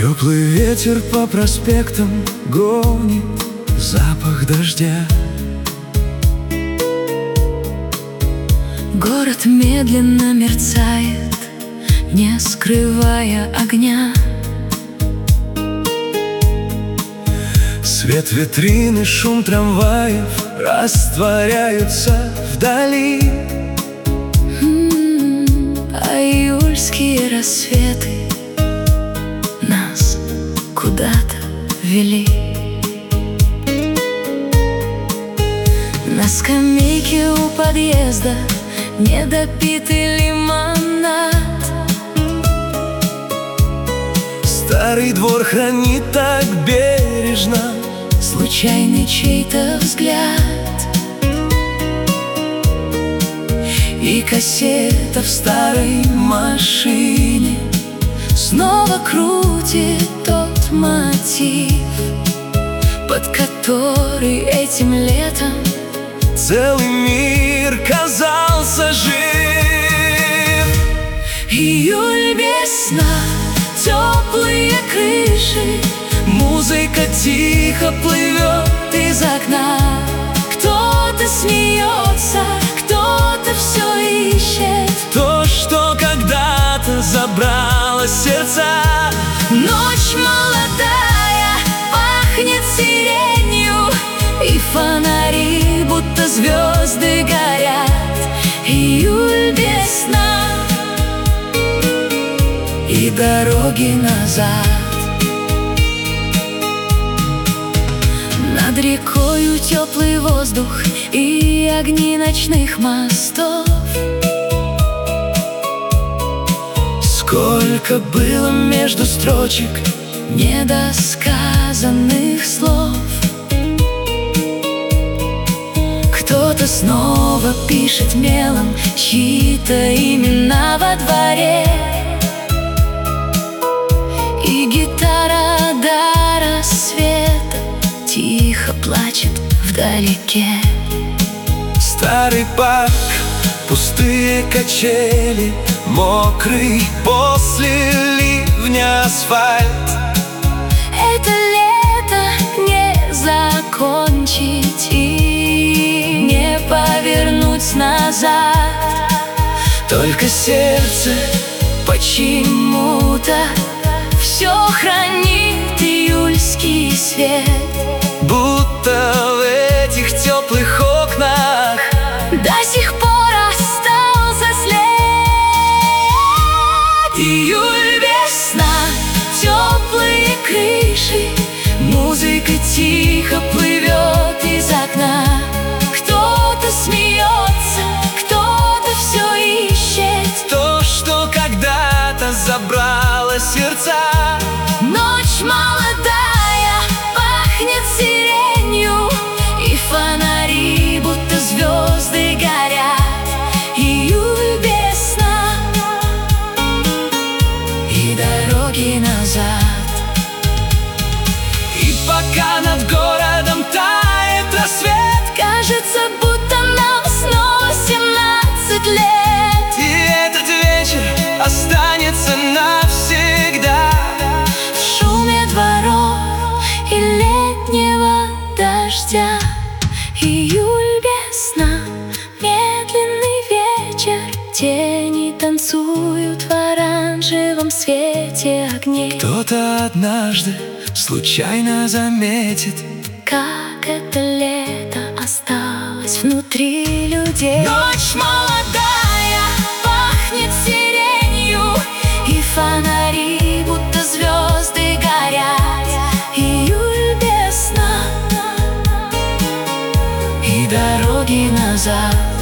Теплый ветер по проспектам гонит запах дождя. Город медленно мерцает, не скрывая огня. Свет витрины, шум трамваев растворяются вдали. А июльские рассветы нас куда-то вели. На скамейке у подъезда недопитый лимонад. Старый двор хранит так бережно Случайный чей-то взгляд. И кассета в старой машине снова крутит тот мотив, под который этим летом целый мир казался жив. Июль, весна, теплые крыши, музыка тихо плывет из окна. Кто-то смеется, кто-то все ищет То, что когда-то забрало сердца. Ночь молодая, пахнет сиренью, и фонари, будто звезды, горят. Июль, весна, и дороги назад. Над рекою теплый воздух и огни ночных мостов. Сколько было между строчек Недосказанных слов. Кто-то снова пишет мелом чьи-то имена во дворе. И гитара до рассвета тихо плачет вдалеке. Старый парк, пустые качели, мокрый после ливня асфальт. Это лето не закончить и не повернуть назад. Только сердце Почему-то все хранит июльский свет, будто в этих теплых окнах до сих пор остался след. Июль, весна, теплые крыши, музыка тихо плывет из окна. Кто-то смеется, кто-то все ищет то, что когда-то забрало сердца. Ночь молодая, пахнет сиренью, и фонари, будто звезды, горят. Июль, весна, и дороги назад. И пока над городом тает рассвет, Кажется, будто нам снова 17 лет. и этот вечер останется навсегда. В шуме дворов и летнего дождя. Июль, весна, медленный вечер, тени танцуют в оранжевом свете огней. Кто-то однажды случайно заметит Как это лето осталось внутри людей. ночь молодая, Пахнет сиренью, и фонари, будто звезды, горят. Июль, весна, и дороги назад.